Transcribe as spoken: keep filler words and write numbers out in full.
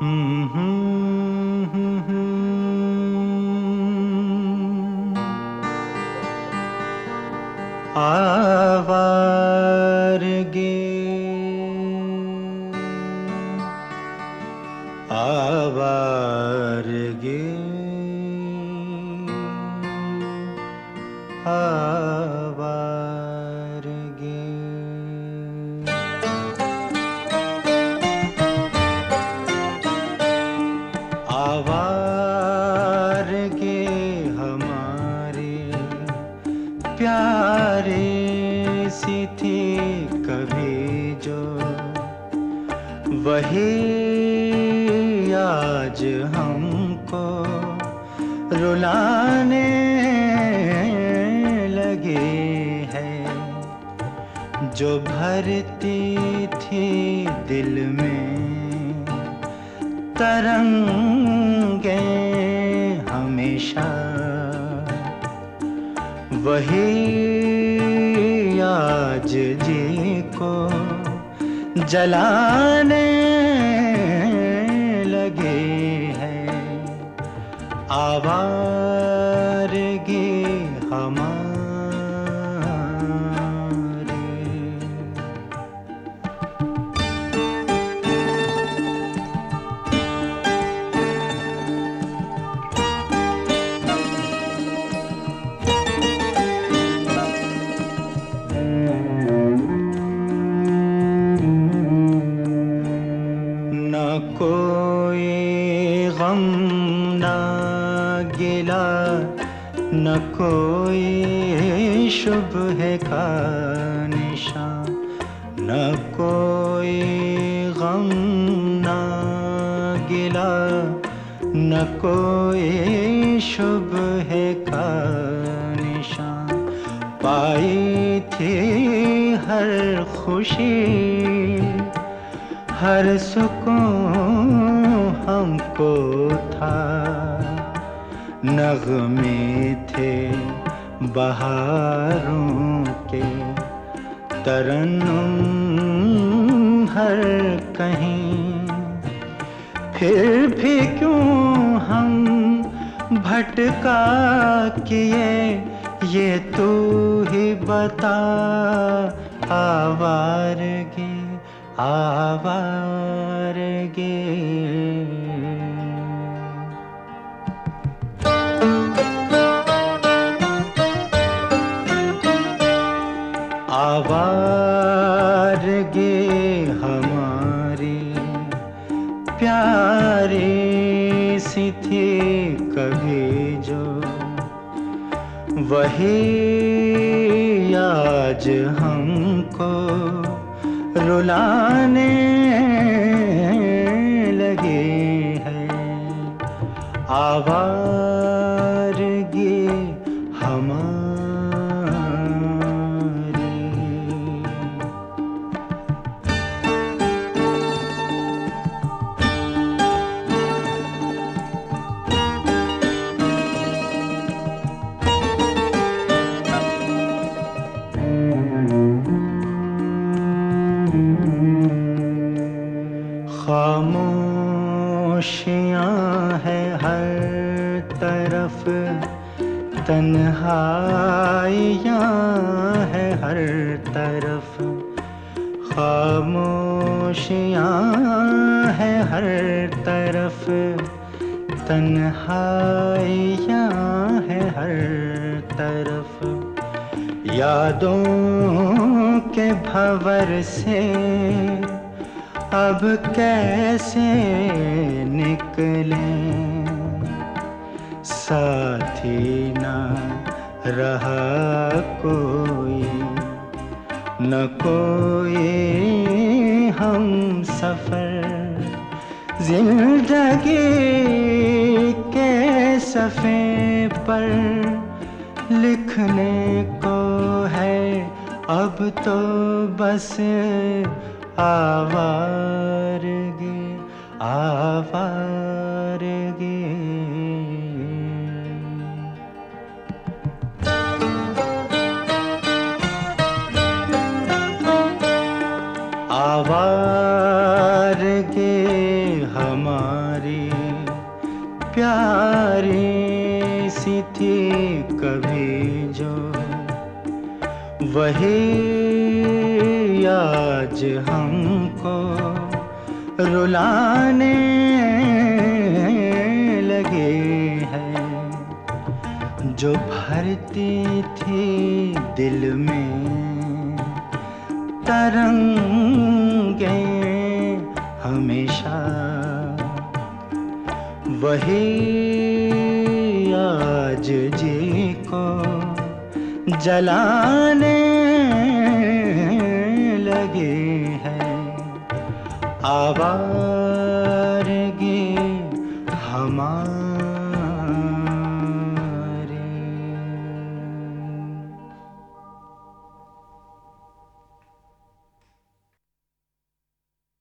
हम्म, हम्म, हम्म, हम्म। आवारगे आवारगे आवारगे। आवारगे हमारे प्यारे सी थी कभी जो, वही आज हमको रुलाने लगे हैं। जो भरती थी दिल में तरंगे हमेशा, वही आज जी को जलाने लगे हैं। आवारगी हमारे। न कोई गम न गिला, न कोई शुबह का निशान। न कोई गम न गिला, न कोई शुबह का निशान। पाई थी हर खुशी हर सुकून हमको था। नग़मे थे बहारों के तरन्नुम हर कहीं। फिर भी क्यों हम भटका किए ये तू ही बता। आवारगी आवारगी। आवारगी हमारी प्यारी सी थी कभी जो, वही आज हमको रुलाने लगे हैं। आवारगी हमारी। खामोशियाँ है हर तरफ, तन्हाइयाँ है हर तरफ। खामोशियाँ है हर तरफ, तन्हाइयाँ है हर तरफ। यादों के भंवर से अब कैसे निकलें। साथी ना रहा कोई, न कोई हम सफर। जिंदगी के सफ़े पर लिखने को है अब तो बस आवारगी आवारगी। आवारगी हमारी। प्यारी सी थी कभी जो, वही आज हमको रुलाने लगे हैं। जो भरती थी दिल में तरंगे हमेशा, वही आज जी को जलाने लगे हैं। आवारगी हमारी